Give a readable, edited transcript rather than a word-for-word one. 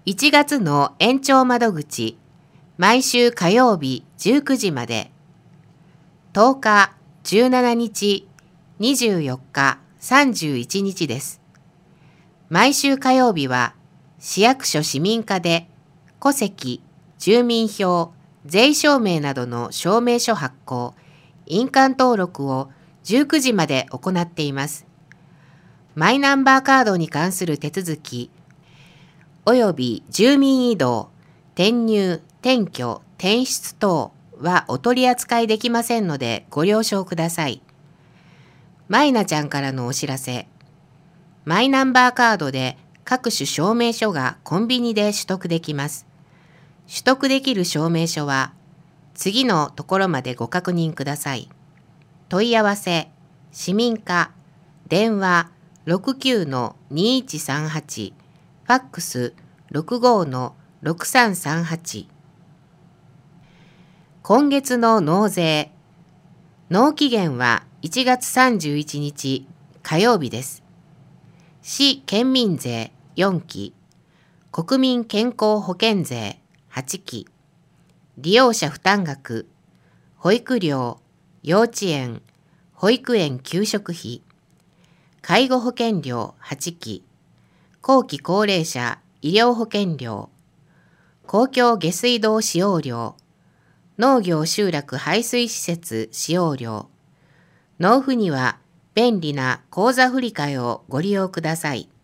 1月の延長窓口、毎週火曜日19時まで。10日、17日、24日、31日です。毎週火曜日は、市役所市民課で、戸籍、住民票、税証明などの証明書発行、印鑑登録を19時まで行っています。マイナンバーカードに関する手続き、および住民移動、転入、転居、転出等はお取り扱いできませんのでご了承ください。マイナちゃんからのお知らせ。マイナンバーカードで各種証明書がコンビニで取得できます。取得できる証明書は次のところまでご確認ください。問い合わせ、市民課、電話69-2138、ファックス65-6338。今月の納税。納期限は1月31日火曜日です。市県民税4期、国民健康保険税8期、利用者負担額、保育料、幼稚園、保育園給食費、介護保険料8期、後期高齢者医療保険料、公共下水道使用料、農業集落排水施設使用料、納付には便利な口座振替をご利用ください。